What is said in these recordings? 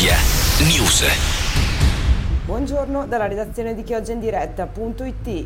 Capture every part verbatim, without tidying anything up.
Media News. Buongiorno dalla redazione di chioggiaindiretta punto it.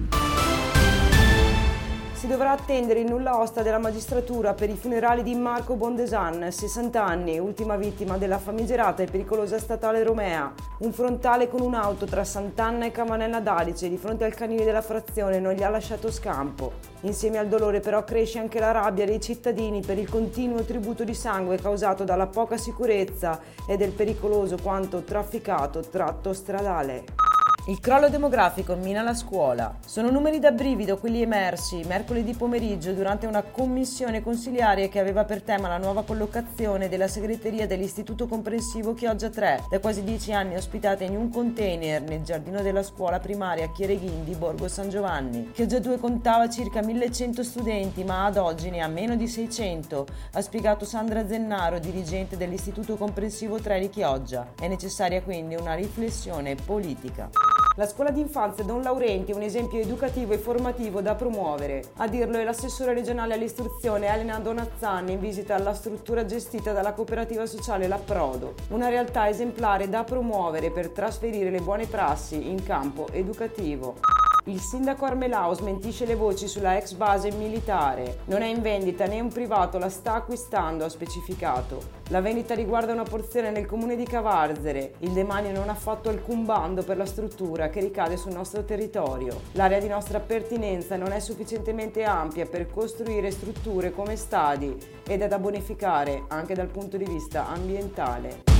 Si dovrà attendere il nulla osta della magistratura per i funerali di Marco Bondesan, sessanta anni, ultima vittima della famigerata e pericolosa statale Romea. Un frontale con un'auto tra Sant'Anna e Camanella d'Adice di fronte al canile della frazione non gli ha lasciato scampo. Insieme al dolore però cresce anche la rabbia dei cittadini per il continuo tributo di sangue causato dalla poca sicurezza e del pericoloso quanto trafficato tratto stradale. Il crollo demografico mina la scuola. Sono numeri da brivido quelli emersi mercoledì pomeriggio durante una commissione consiliare che aveva per tema la nuova collocazione della segreteria dell'Istituto Comprensivo Chioggia tre, da quasi dieci anni ospitata in un container nel giardino della scuola primaria Chiereghin di Borgo San Giovanni. Chioggia due contava circa millecento studenti, ma ad oggi ne ha meno di seicento, ha spiegato Sandra Zennaro, dirigente dell'Istituto Comprensivo tre di Chioggia. È necessaria quindi una riflessione politica. La scuola d'infanzia Don Laurenti è un esempio educativo e formativo da promuovere. A dirlo è l'assessora regionale all'istruzione Elena Donazzani in visita alla struttura gestita dalla cooperativa sociale L'Approdo, una realtà esemplare da promuovere per trasferire le buone prassi in campo educativo. Il sindaco Armelao smentisce le voci sulla ex base militare. Non è in vendita né un privato la sta acquistando, ha specificato. La vendita riguarda una porzione nel comune di Cavarzere. Il demanio non ha fatto alcun bando per la struttura che ricade sul nostro territorio. L'area di nostra pertinenza non è sufficientemente ampia per costruire strutture come stadi ed è da bonificare anche dal punto di vista ambientale.